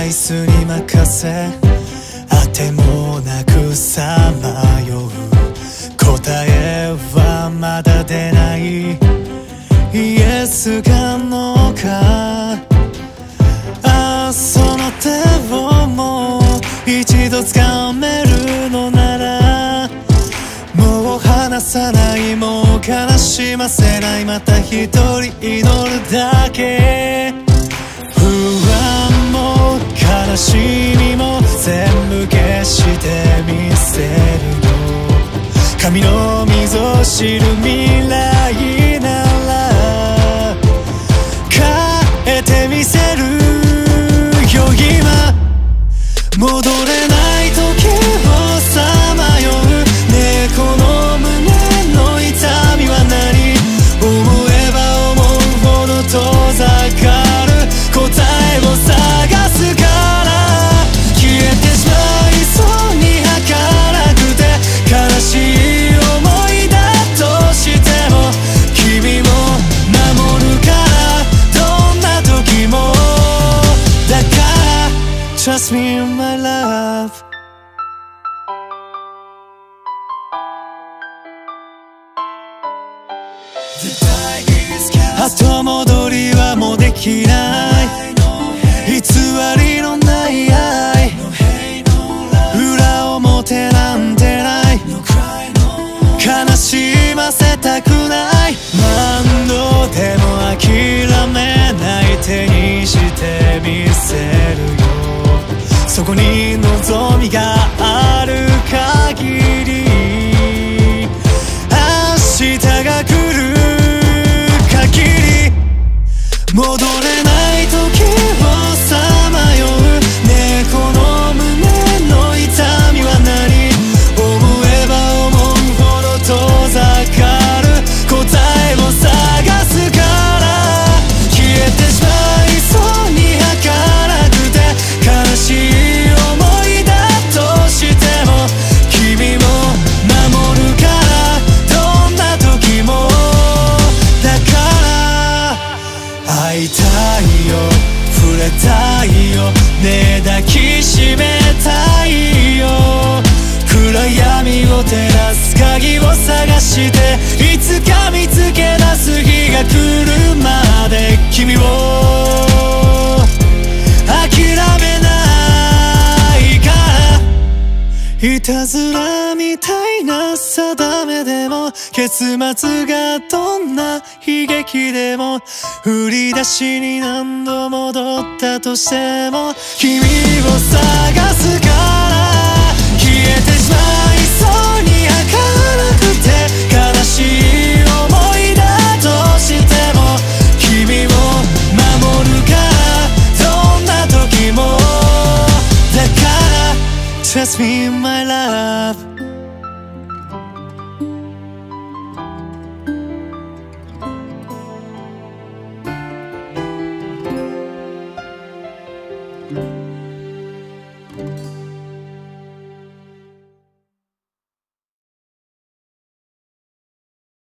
イスに任せあてもなくさまよう答えはまだ出ないイエスかノーかその手をもう一度掴めるのならもう離さないもう悲しませないまた一人祈るだけ不安も悲しみも全部消してみせるよ神の溝を知る未来なら変えてみせるよ今戻れない時をさまようねえこの胸の痛みは何思えば思うほど遠ざかる答えを探すから消えてしまいそうに儚くて悲しい思いだとしても君を守るからどんな時もだから Trust me my love後戻りはもうできない偽りのない愛裏表なんてない悲しませたくない何度でも諦めない手にしてみせるよそこに望みがある限り明日が来る限り戻れない時をさまようねえこの胸の痛みは何思えば思うほど遠ざかる答えを探すから消えてしまいそうに儚くて悲しい思いだとしても君を守るからどんな時もだから会いたいよ触れたいよねえ抱きしめたいよ暗闇を照らす鍵を探していつか見つけ出す日が来るまで君を諦めないからいたずらみたいな定めでも結末がどんな悲劇でも振り出しに何度戻ったとしても君を探すから